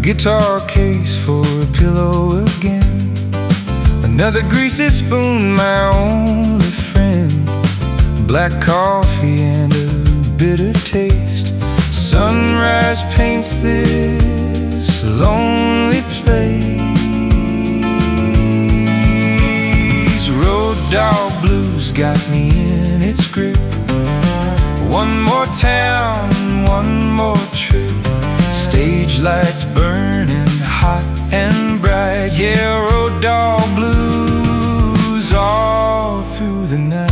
guitar case for a pillow again. Another greasy spoon, my only friend. Black coffee and a bitter taste. Sunrise paints this lonely place. Road dog blues got me in its grip. One more town, one more trip. Stage lights burning hot and bright. Yeah, road dog blues all through the night.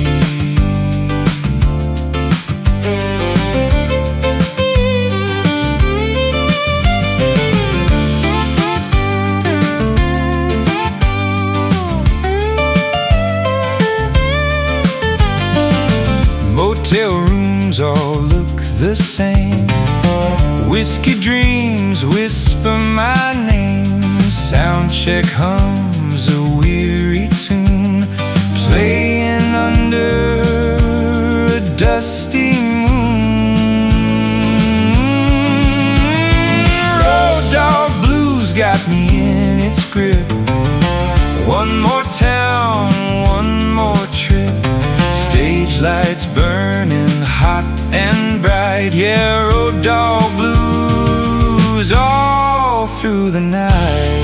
Motel rooms all look the same. Whiskey dreams whisper my name. Sound check hums a weary tune, playing under a dusty moon. Road dog blues got me in its grip. One more town, one more trip. Stage lights burning hot and bright. Yeah, road dog blues all through the night.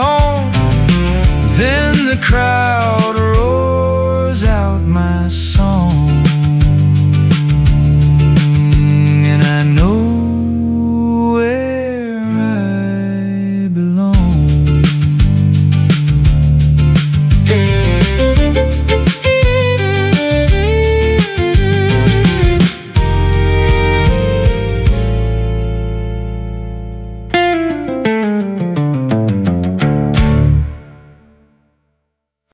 The crowd roars out my song.